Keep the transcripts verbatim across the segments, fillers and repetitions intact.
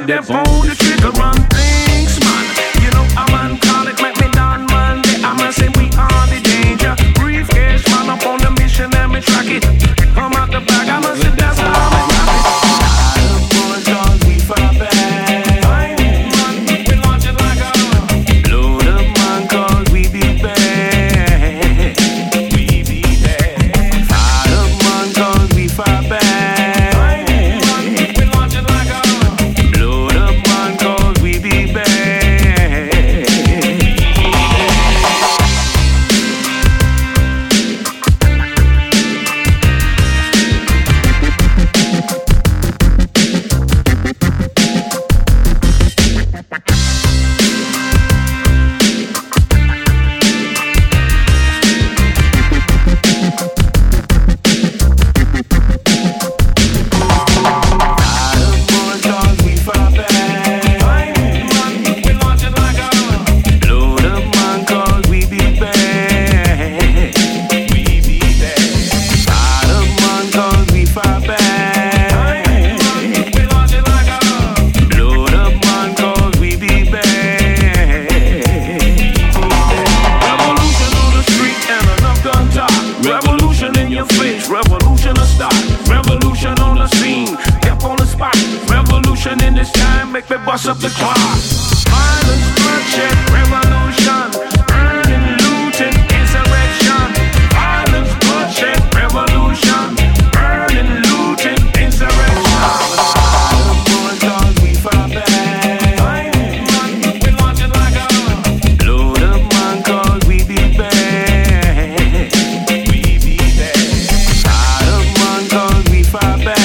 make that pull the trigger, run things, man. You know I'm on call it, make me done Monday. I'ma say we are the danger. Briefcase, man up on the mission, let me track it. Come out the bag, I'ma say that's how I'm it. Bust up the clock. Violence, bloodshed, revolution. Burning, looting, insurrection. Violence, bloodshed, revolution. Burning, looting, insurrection. Boys, cause we fire back. We launch it like a load up, man, cause we be back. We be back. Tired of man, cause we fire back.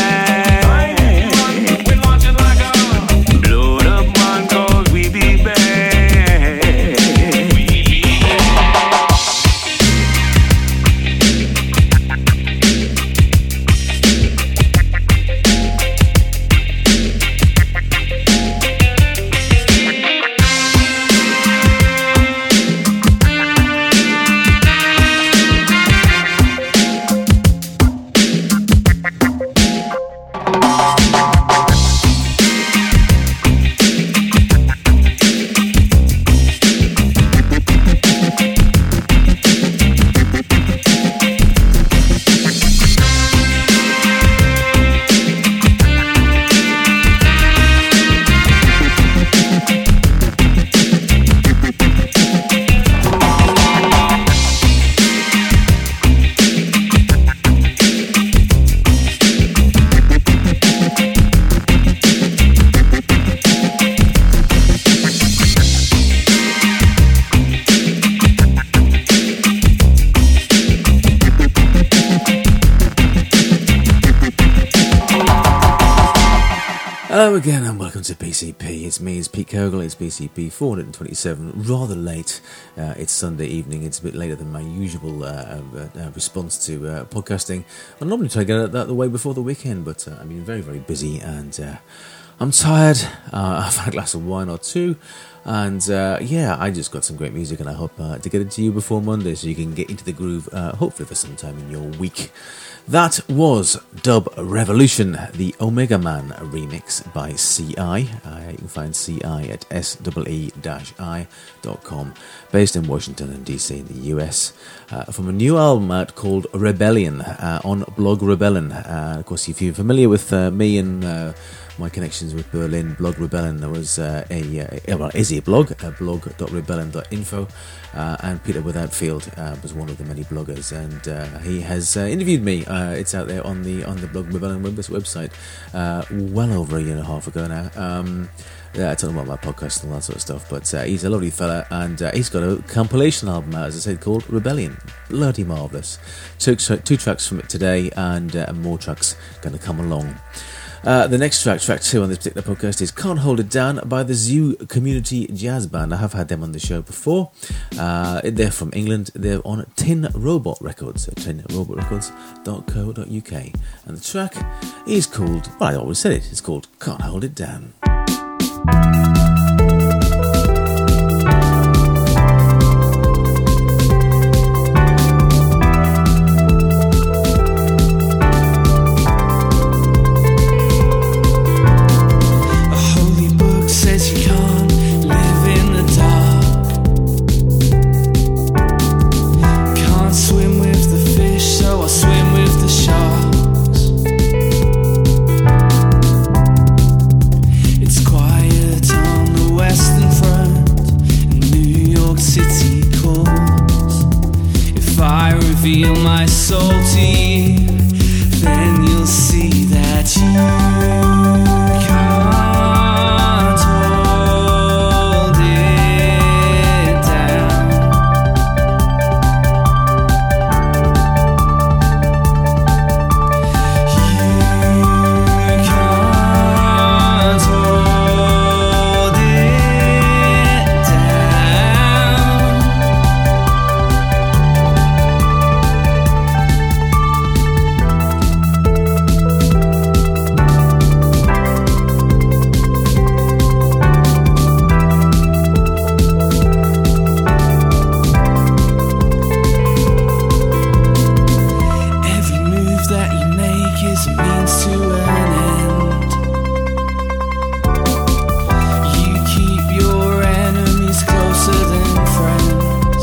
Hello again and welcome to B C P. It's me, it's Pete Kogel, it's B C P four twenty-seven, rather late. Uh, it's Sunday evening, it's a bit later than my usual uh, uh, response to uh, podcasting. I normally try to get it out of the way before the weekend, but uh, I've been very, very busy and uh, I'm tired. Uh, I've had a glass of wine or two. And uh, yeah, I just got some great music and I hope uh, to get it to you before Monday so you can get into the groove, uh, hopefully for some time in your week. That was Dub Revolution, the Omega Man remix by C I. Uh, you can find C I at S E E I dot com, based in Washington D C in the U S. Uh, from a new album out called Rebellion uh, on Blog Rebellion. Uh, of course, if you're familiar with uh, me and uh, my connections with Berlin, Blog Rebellion, there was uh, a, uh, well, is a blog, uh, blog dot rebellion dot info, uh, and Peter Withoutfield uh, was one of the many bloggers, and uh, he has uh, interviewed me. Uh, it's out there on the on the Blog Rebellion website, uh, well over a year and a half ago now. Um, yeah, I told him about my podcast and all that sort of stuff, but uh, he's a lovely fella, and uh, he's got a compilation album out, as I said, called Rebellion. Bloody marvellous. Two, two tracks from it today, and uh, more tracks going to come along. Uh, the next track, track two on this particular podcast, is Can't Hold It Down by the Zoo Community Jazz Band. I have had them on the show before. Uh, they're from England. They're on Tin Robot Records, at tin robot records dot co dot uk. And the track is called, well, I always said it, it's called Can't Hold It Down. A holy reveal my soul to you, then you'll see that you can't hold it down. You can't hold it down. Every move that you make is a means to an end. You keep your enemies closer than friends.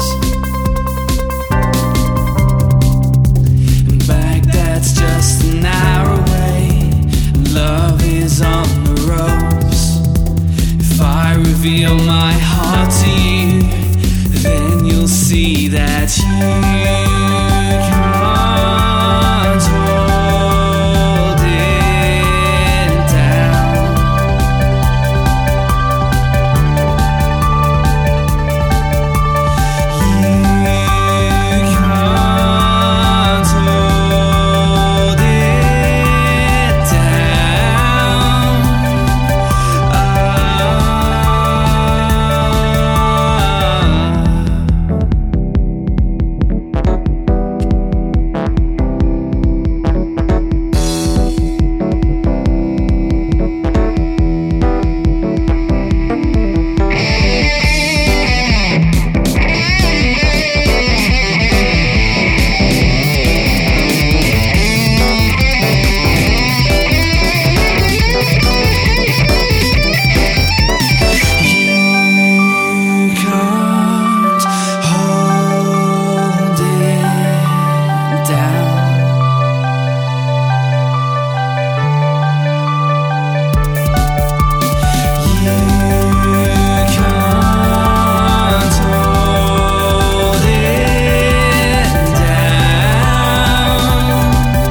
And Baghdad's just an hour away. Love is on the ropes. If I reveal my heart to you, then you'll see that you can't hold it down. You can't hold it down. You can't hold it down. You can't hold it down.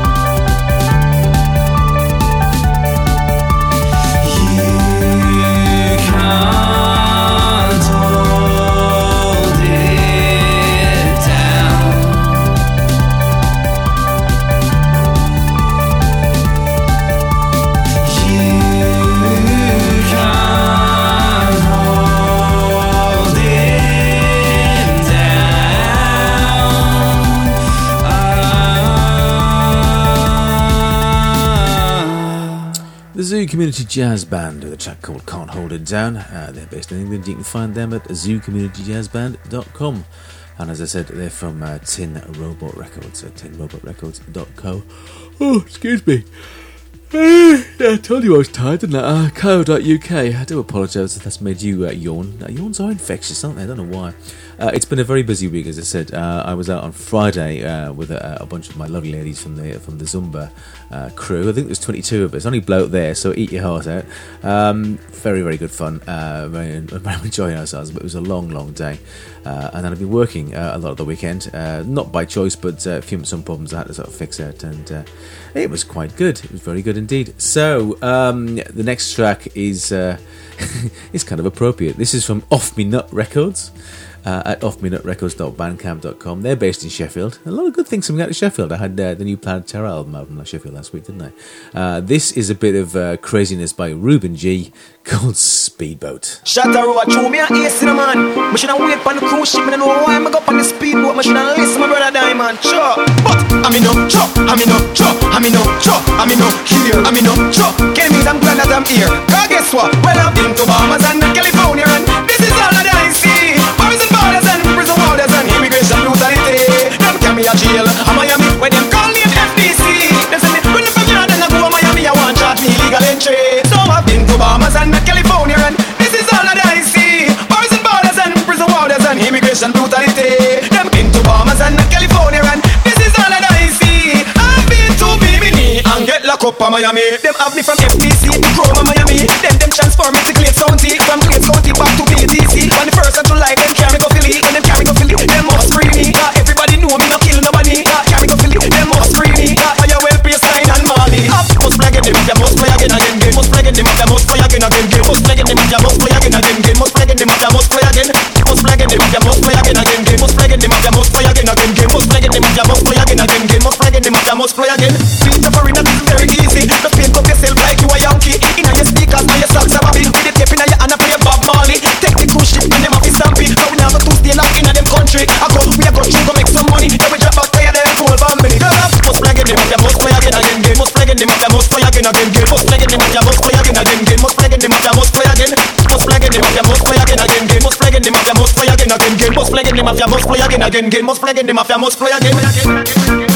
You can't hold it down. You can't hold it down. The Zoo Community Jazz Band with a track called Can't Hold It Down. Uh, they're based in England. You can find them at zoo community jazz band dot com. And as I said, they're from uh, Tin Robot Records, so tin robot records dot co. Oh, excuse me. Uh, yeah, I told you I was tired, didn't I? Uh, co dot U K. I do apologise if that's made you uh, yawn. Uh, yawns are infectious, aren't they? I don't know why. Uh, it's been a very busy week, as I said. Uh, I was out on Friday uh, with a, a bunch of my lovely ladies from the from the Zumba uh, crew. I think there's twenty-two of us. Only bloke there, so eat your heart out. Um, very, very good fun. Uh, very, very enjoying ourselves, but it was a long, long day. Uh, and then I've been working uh, a lot of the weekend, uh, not by choice, but uh, a few some problems I had to sort of fix out, and uh, it was quite good. It was very good indeed. So um, the next track is uh, is kind of appropriate. This is from Off Me Nut Records. Uh, at off me nut records dot bandcamp dot com. They're based in Sheffield. A lot of good things coming out of Sheffield. I had uh, the new Planet Terror album out from Sheffield last week, didn't I? Uh, this is a bit of uh, craziness by Ruben G called Speedboat. Shut a road through me and ace in a man. I should have wait on the cruise ship. I don't know why I'm up on the speedboat. I should have listen my brother Diamond. Sure. But I'm in no truck. I'm in no truck. I'm in no truck. I'm in no here. I'm in no truck. Can't mean I'm glad that I'm here. Cause guess what? Well, I've been to Bahamas and California, and this is all that I see. Bars and borders and prison warders and immigration brutality. Them carry me a jail. I'm Miami where them call me an F D C. Them send me run from here, then I go to Miami. I want charge me illegal entry. So I've been to Bahamas and California, and this is all that I see. Bars and borders and prison warders and immigration brutality. Them been to Bahamas and California, and this is all that I see. I've been to B B D and get locked up in Miami. Them have me from F D C to Chroma Miami. Then them transform me to Glades County. From Glades County back to P T C. On the first of July, them carry go Philly. When them carry go Philly, them must free me. Cause everybody know me no kill nobody. again, again, again. Must play again, the mafia must play again, again, again. Must play again, the mafia must play again. Must play again, the mafia must play again, again, again. Must play again, the mafia must play again, again, again. Must play again, the mafia must play again, again, again. Must play again, the mafia must play again. Beat the foreigner, this is very easy. Just paint up yourself like you a Yankee. Inna your speakers, now your socks are bobby. With the tape inna your hand, I play a Bob Marley. Take the cruise ship and them off the stampy. So we now go to stay locked inna them country. I go, we a go through, go make some money. Then we drop back there, then full family. Must play again, the mafia must play again, again, again. Must play again, the mafia must play again, again, again. Must play again, the mafia must play again, again, again. Must play again, the mafia must play again. Must play again, the mafia must play again, again, again. Must play again, the mafia must play again, again, again. Must play again, the mafia must play again, again, again. Must play again, the mafia must play again, again.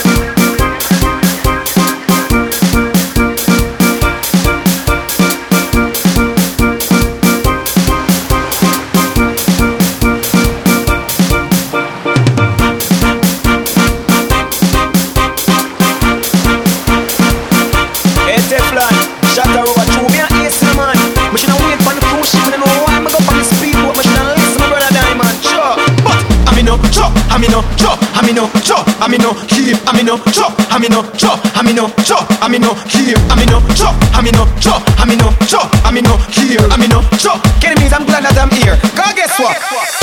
I'm in no chop, I'm in no chop, I'm in no here, I'm in no chop, I'm in no chop, I'm in no chop, I'm in no here, I'm in no chop, I'm in no chop, I'm in no chop, I'm in no here, I'm in no chop. Kenny means I'm glad that I'm here. God, guess what?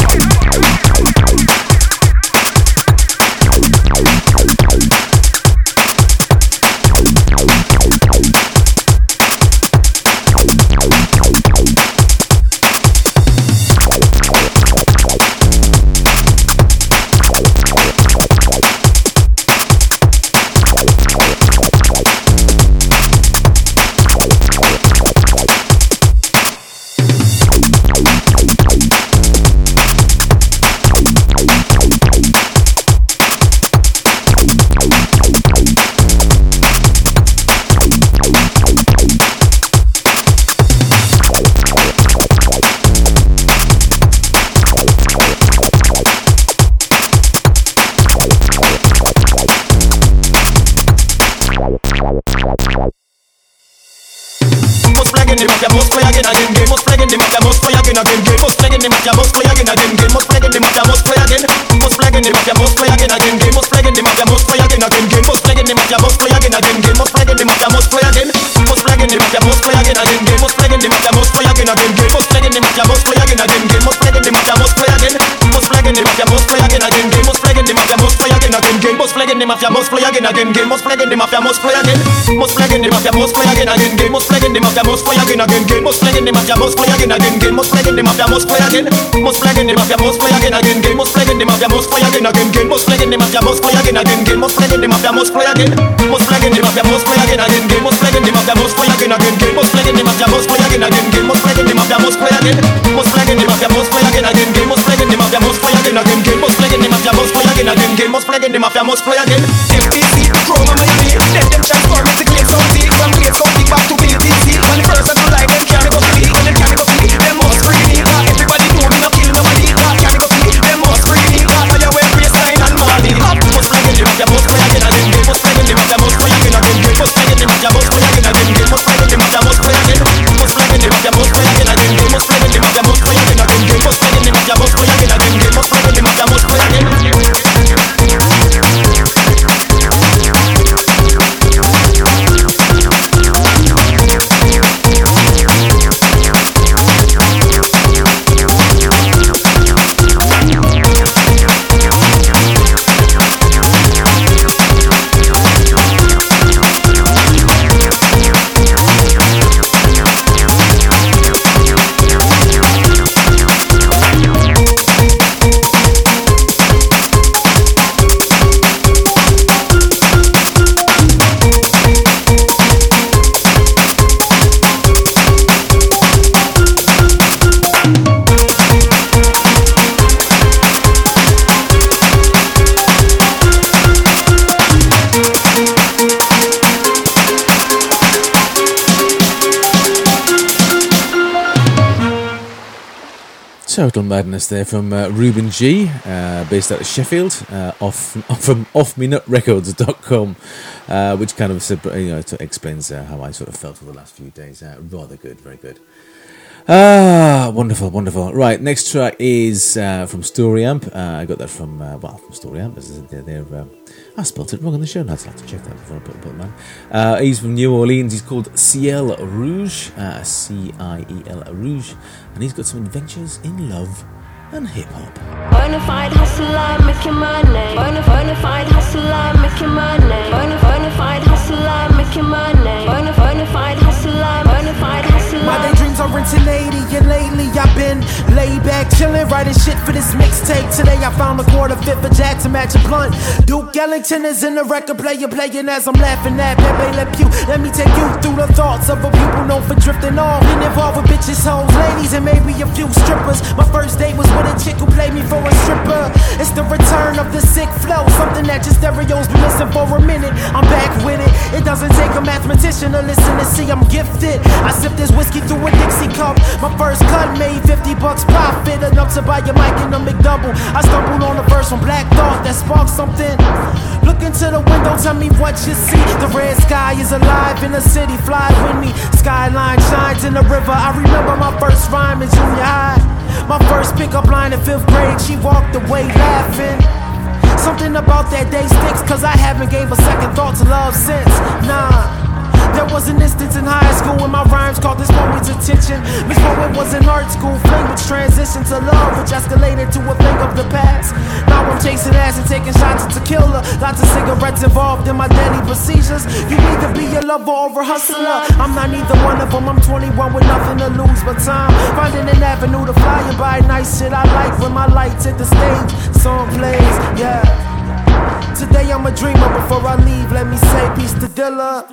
Must play again, again, again. Must play again, the mafia must play again, again, again. Must play again, the mafia must play again, again, again. Must play again, the mafia must play again. Must play again, the mafia must play again, again, again. Must play again, the mafia must play again, again, again. Must play again, the mafia must play again, again, again. Must play again, the mafia must play again. Must play again, the mafia must play again, again, again. Must play again, the mafia must play again, again, again. Must play again, the mafia must play again, again, again. Must play again, the mafia must play again. Must play again, the mafia must play again, again, again. Must play again, the mafia must play again, again, again. Must play again, the mafia must play again, again, again. Must play again, the mafia must play again. Must play again, the mafia must play again, again, again. Must play again, the mafia must play again, again, again. Must play again, the mafia must play again, again, again. Must play again, the mafia must play again. Must play again, the mafia must play again, again, again. Must play again, the mafia must play again, again, again. Must play again, the mafia must play again, again, again. Must play again, the mafia must play again. Must play again, the mafia must play again, again, again. Must play again, the mafia must play again, again, again. Must play again, the mafia must play again, again, again. Must play again, the mafia must play again. Must play again, the mafia must play again, again, again. Must play again, the mafia must play again, again, again. Must play again, the mafia must play again, again, again. Must play again, the mafia must play again. F T C, Chroma, Miami. Let them transform it to Clay County. From Clay County back to B T C. When the person who like them carry go free, when them carry go free, them must free me. Everybody know me no kill nobody. Carry go free, them must free me. Fire away baseline and Mali. Must play again, the mafia must play again, again, again. Must play again, the mafia must play again, again, again. Must play again, the mafia must play again, again, again. Must play again, the mafia must play again. Must play again, the mafia must play again, again, again. Must play again, the mafia must play again, again, again. Must play again, the mafia must play again, again, again. Must play again, the mafia must play again. Total madness there from uh, Ruben G, uh, based out of Sheffield, uh, off from off me nut records dot com, uh, which kind of you know explains uh, how I sort of felt for the last few days. Uh, rather good, very good. Ah, wonderful, wonderful. Right, next track is uh, from Story Amp. Uh, I got that from, uh, well, from Story Amp. They're, they're, um, I spelled it wrong on the show notes. I'll have to check that before I put, put it on. Uh, he's from New Orleans. He's called Ciel Rouge, uh, C I E L Rouge. And he's got some adventures in love and hip-hop. Bonafide hustler, making money. Bona bonafide hustler, making money. Bona bonafide hustler, making money. Bona bonafide hustler, bonafide hustler. My daydreams are renting eighty, and lately I've been laid back, chillin', writing shit for this mixtape. Today I found a quarter fit for Jack to match a blunt. Duke Ellington is in the record player, playing as I'm laughing at Pepe Le Pew. Let me take you through the thoughts of a pupil known for drifting off. Been involved with bitches, hoes, ladies, and maybe a few strippers. My first date was with a chick who played me for a stripper. It's the return of the sick flow, something that your stereos be missing for a minute. I'm back with it. It doesn't take a mathematician to listen to see I'm gifted. I sip this whiskey through a Dixie cup. My first cut made fifty bucks profit, enough to buy your mic in a McDouble. I stumbled on a verse from Black Thought that sparked something. Look into the window, tell me what you see. The red sky is alive in the city, fly with me. Skyline shines in the river. I remember my first rhyme in junior high. My first pickup line in fifth grade, she walked away laughing. Something about that day sticks, cause I haven't gave a second thought to love since. Nah. There was an instance in high school when my rhymes caught this poet's attention. Miss Poet was in art school, flame which transitioned to love, which escalated to a thing of the past. Now I'm chasing ass and taking shots at tequila. Lots of cigarettes involved in my daily procedures. You either be a lover or a hustler. I'm not neither one of them. I'm twenty-one with nothing to lose but time. Finding an avenue to fly and buy nice shit I like. When my lights hit the stage, song plays, yeah. Today I'm a dreamer. Before I leave, let me say peace to Dilla.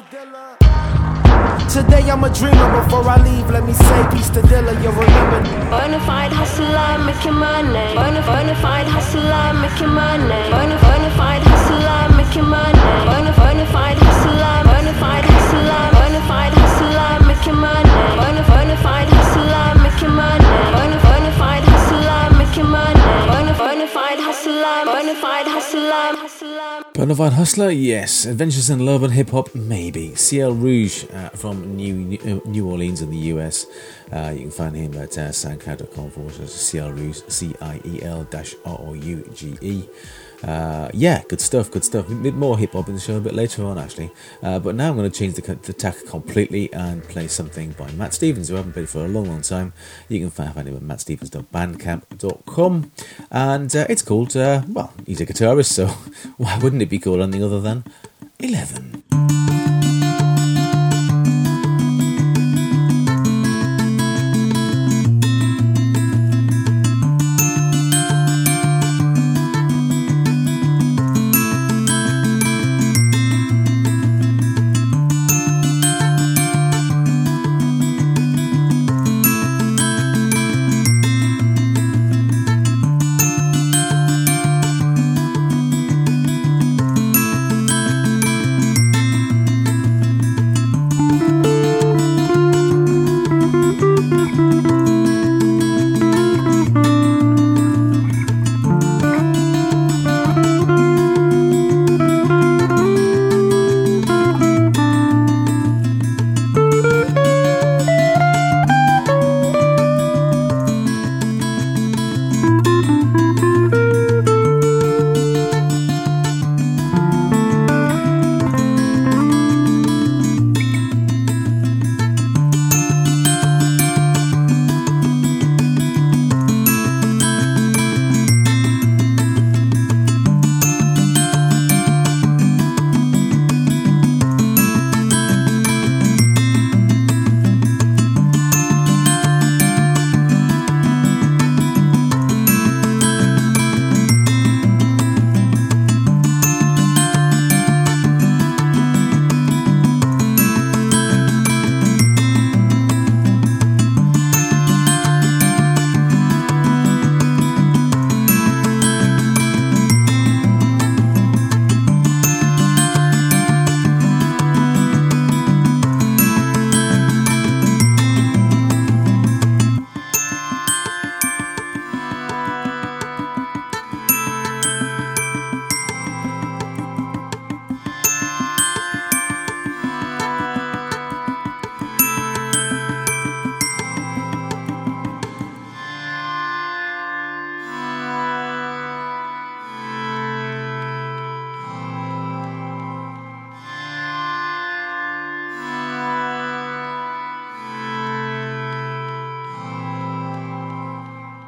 Today I'm a dreamer, before I leave, let me say peace to Dilla, you remember me. Bonafide hustler, making money. Bona bonafide hustler, making money. Bona bonafide hustler, making money. Bona bonafide hustler, bonafide hustler, bonafide hustler, making money. Bona bonafide hustler, making money. Bona bonafide hustler, making money. Bona bonafide hustler, bonafide hustler. Bonafide Hustler, yes. Adventures in Love and Hip Hop, maybe. Ciel Rouge uh, from New New Orleans in the U S. Uh, you can find him at uh, soundcloud.com forward slash Ciel Rouge, C I E L R O U G E. Uh, yeah, good stuff, good stuff. A bit more hip hop in the show a bit later on, actually. Uh, but now I'm going to change the, the tack completely and play something by Matt Stevens, who I haven't played for a long, long time. You can find him at matt stevens dot bandcamp dot com. And uh, it's called, uh, well, he's a guitarist, so why wouldn't it be called anything other than eleven?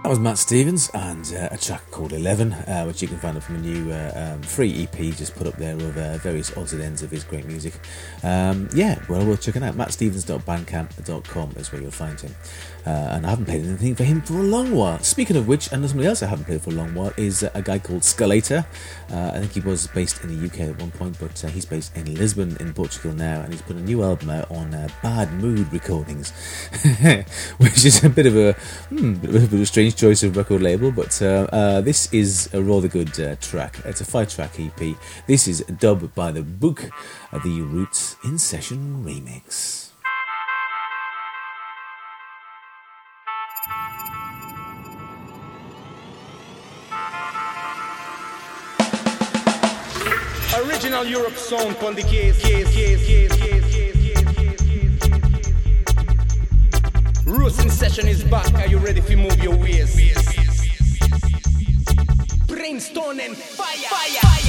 That was Matt Stevens and uh, a track called eleven, uh, which you can find from a new uh, um, free E P just put up there of uh, various odds and ends of his great music. Um, yeah, well, we'll check it out. matt stevens dot bandcamp dot com is where you'll find him. Uh, and I haven't played anything for him for a long while. Speaking of which, and somebody else I haven't played for a long while is uh, a guy called Scalator. Uh, I think he was based in the U K at one point, but uh, he's based in Lisbon in Portugal now, and he's put a new album out on uh, Bad Mood Recordings, which is a bit of a, hmm, bit of a strange choice of record label, but uh, uh, this is a rather good uh, track. It's a five-track E P. This is Dub by the Book, uh, the Roots in Session remix. Original Europe sound on the case, case, case, case, case, case, case, case. Roots in Session is back. Are you ready to move your ways? Brimstone and fire, fire, fire.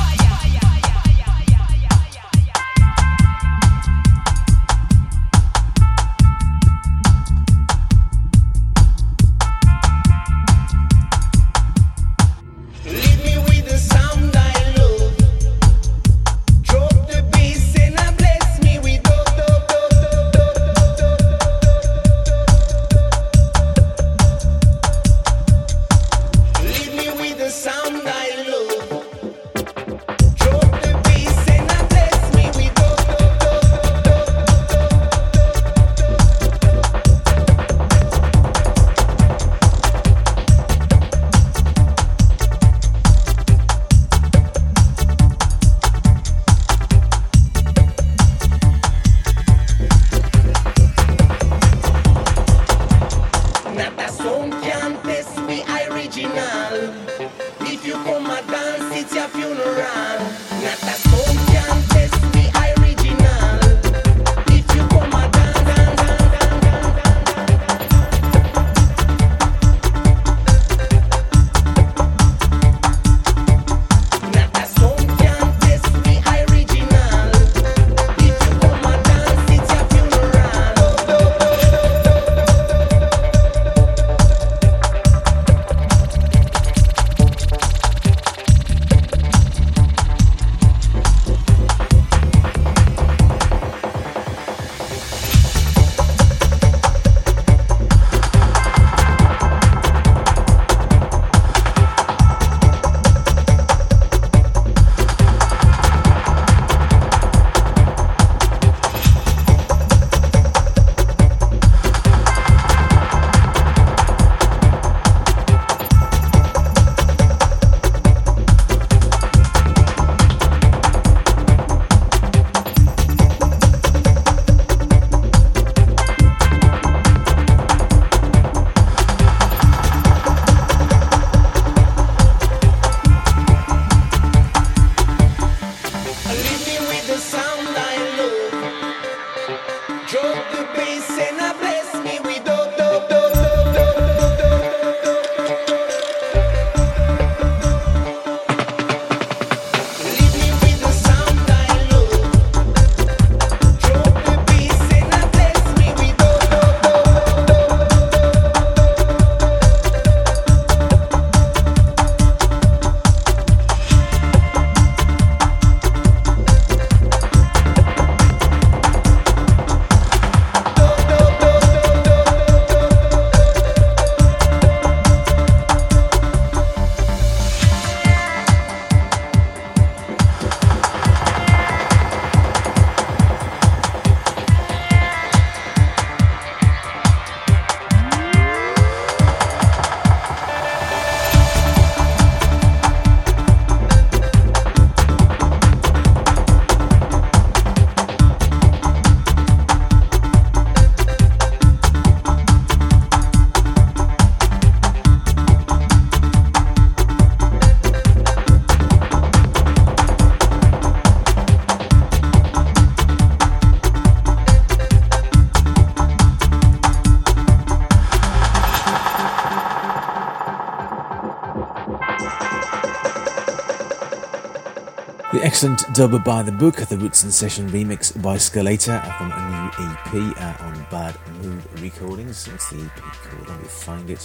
The excellent Dub by the Book, the Roots in Session remix by Scalator from a new E P uh, on Bad Mood Recordings. What's the E P called? Let me find it.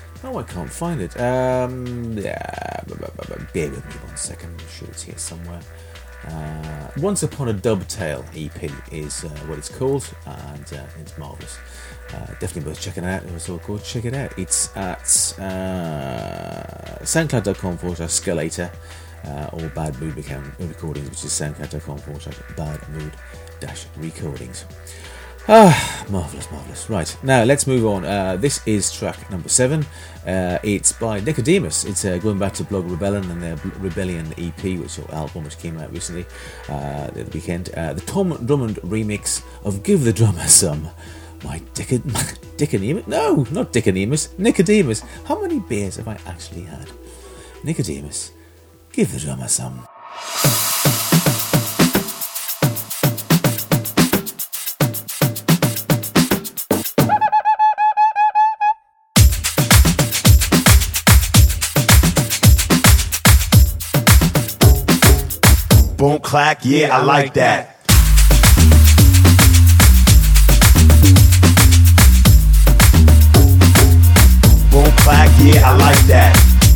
Oh, I can't find it. Um, yeah, bear with me one second. I'm sure it's here somewhere. Uh, Once Upon a Dovetail E P is uh, what it's called, and uh, it's marvellous. Uh, definitely worth checking it out. It's all called. Check it out. It's at uh, soundcloud.com forward slash Scalator uh, or Bad Mood Recordings, which is soundcloud.com forward slash Bad Mood dash Recordings. Ah, marvellous, marvellous. Right, now let's move on. Uh, this is track number seven. Uh, it's by Nicodemus. It's uh, going back to Blog Rebellion and their Rebellion E P, which or album, which came out recently, uh, the weekend. Uh, the Tom Drummond remix of "Give the Drummer Some." My Dick, Nicodemus? No, not Nicodemus. Nicodemus. How many beers have I actually had? Nicodemus, give the drummer some. Boom, clack, yeah, I like that. Boom, clack, yeah, I like that.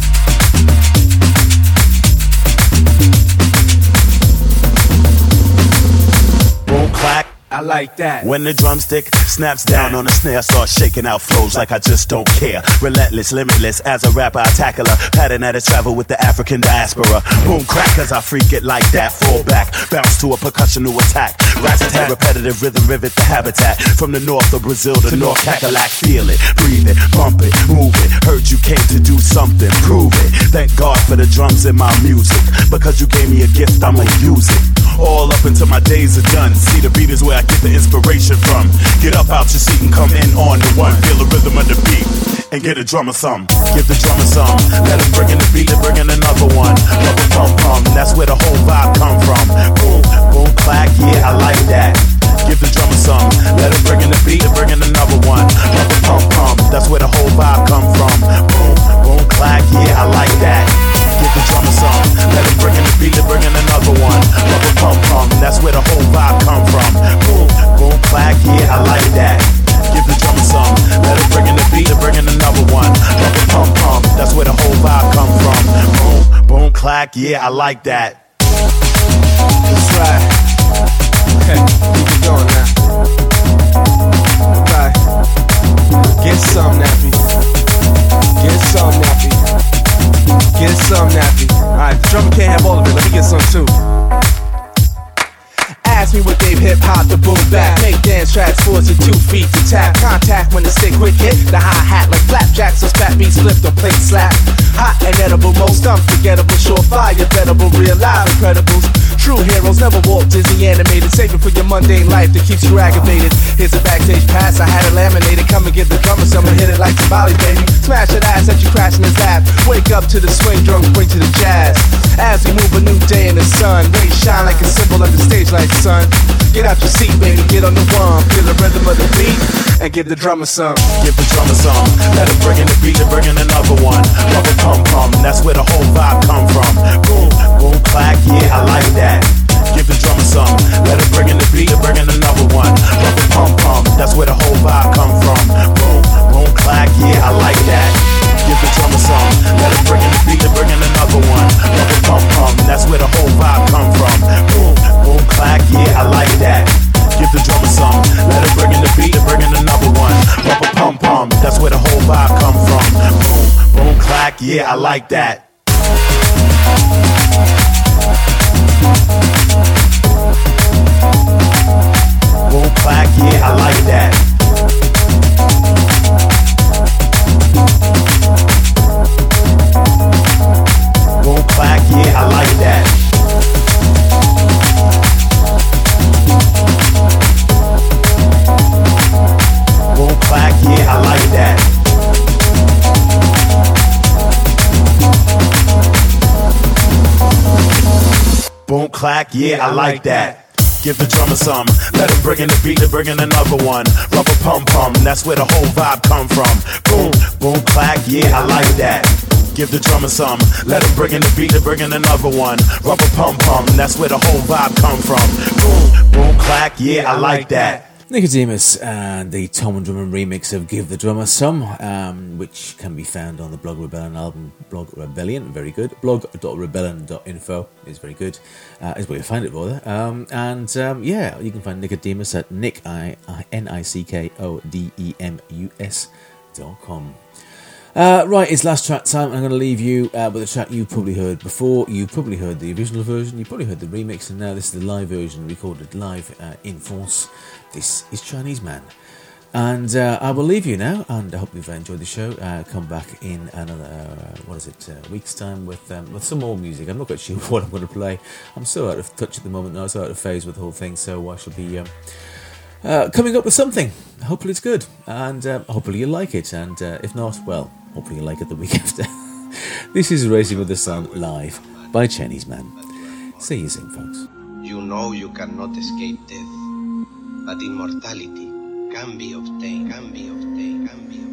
Boom, clack, I like that. When the drumstick snaps down on the snare, start shaking out flows like I just don't care. Relentless, limitless, as a rapper I tackle her. Pattern at its travel with the African diaspora. Boom, crack, cause I freak it like that. Fall back, bounce to a percussion to attack. Rat-a-tat, repetitive rhythm, rivet the habitat. From the north of Brazil to North Cackalack. Feel it, breathe it, bump it, move it. Heard you came to do something, prove it. Thank God for the drums in my music. Because you gave me a gift, I'ma use it. All up until my days are done. See, the beat is where I get the inspiration from. Get up out your seat and come in on the one. Feel the rhythm of the beat and get a drummer some. Give the drummer some. Let him bring in the beat and bring in another one. Rubber pum pum, that's where the whole vibe come from. Boom, boom, clack, yeah, I like that. Give the drummer some. Let him bring in the beat and bring in another one. Rubber pum pum, that's where the whole vibe come from. Boom, boom, clack, yeah, I like that. Give the drummer some. Let him bring in the beat and bring in another one. Rubber pum pum, that's where the whole vibe come from. Boom, boom, clack, yeah, I like that. Give the drummer some. Let him bring in the beat and bring in another one. Rubber pum pum, that's where the whole vibe come from. Boom, boom, clack, yeah, I like that. That's right. Okay, keep it going now. Alright. Get some, Nappy. Get some, Nappy. Get some, Nappy. Alright, the drummer can't have all of it. Let me get some too. Ask me what gave hip-hop the boom back. Make dance tracks, force it two feet to tap. Contact when the stick quick hit the hi-hat like flapjacks. So spat beats lift or plate slap. Hot and edible, most unforgettable. Surefire, bettable, real live incredibles. True heroes never walk Disney animated. Save it for your mundane life that keeps you aggravated. Here's a backstage pass, I had it laminated. Come and get the drummer, someone hit it like Tamale, baby. Smash that ass that you crash in his lap. Wake up to the swing, drums bring to the jazz. As we move a new day in the sun, rays shine like a symbol of the stage lights, son. Get out your seat, baby, get on the one. Feel the rhythm of the beat, and give the drummer some. Give the drummer some. Let him bring in the beat and bring in another one. Rubber pum pum, that's where the whole vibe come from. Boom, boom, clack, yeah, I like that. Give the drummer some. Let him bring in the beat and bring in another one. Rubber pum pum, that's where the whole vibe come from. Boom, boom, clack, yeah, I like that. Give the drummer some. Let him bring in the beat and bring in another one. Rubber pum pum, that's where the whole vibe come from. Boom, boom, clack, yeah, I like that. Give the drummer some. Let him bring in the beat and bring in another one. Rubber pum pum, that's where the whole vibe come from. Boom, boom, clack, yeah, I like that. Boom, clack, yeah, I like that. Boom, clack, yeah, I like that. Boom, clack, yeah, I like that. Boom, clack, yeah, I like that. Give the drummer some. Let him bring in the beat and bring in another one. Rubber pum pum, that's where the whole vibe come from. Boom, boom, clack, yeah, I like that. Give the drummer some. Let him bring in the beat and bring in another one. Rubber pum pum, that's where the whole vibe come from. Boom, boom, clack, yeah, I like that. Nicodemus and the Tom and Drummond remix of Give the Drummer Some, um, which can be found on the Blog Rebellion album, Blog Rebellion, very good. blog dot rebellion dot info is very good, uh, is where you find it, rather. Um, and um, yeah, you can find Nicodemus at Nick, I, I, N I C K O D E M U S dot com. Uh, right, it's last track time. I'm going to leave you uh, with a track you've probably heard before. You've probably heard the original version, you've probably heard the remix, and now this is the live version recorded live uh, in France. This is Chinese Man. And uh, I will leave you now, and I hope you've enjoyed the show. Uh, come back in another, uh, what is it, uh, week's time with um, with some more music. I'm not quite sure what I'm going to play. I'm so out of touch at the moment now, so out of phase with the whole thing, so I shall be... Um, Uh, coming up with something. Hopefully it's good, and uh, hopefully you like it, and uh, if not, well, hopefully you like it the week after. This is Racing with the Sun live by Chinese Man. See you soon, folks. You know you cannot escape death, but immortality can be obtained, can be obtained, can be obtained.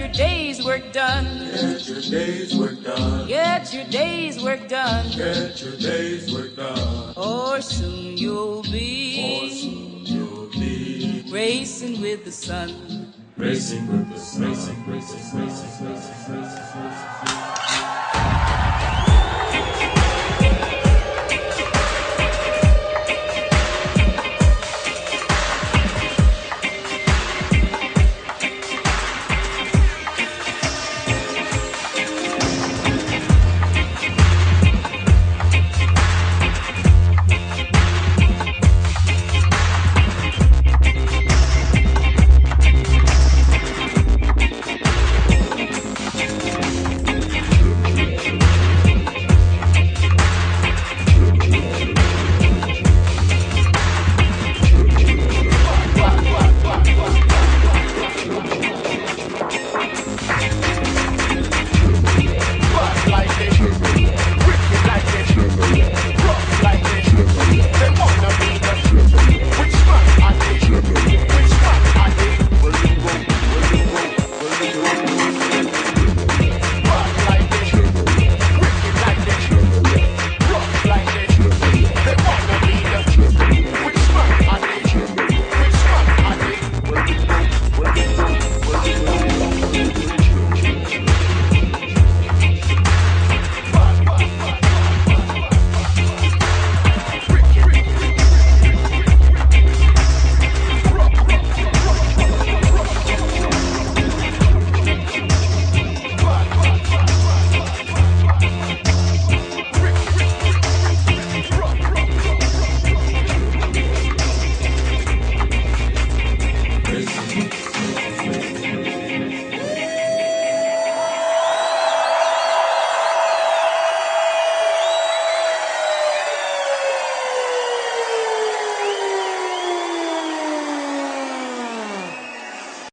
your day's work done. Get your day's work done. Get your day's work done. Get your day's work done. Or soon you'll be. Or soon you'll be racing with the sun. Racing with the sun. Racing, racing, racing, racing, racing, racing.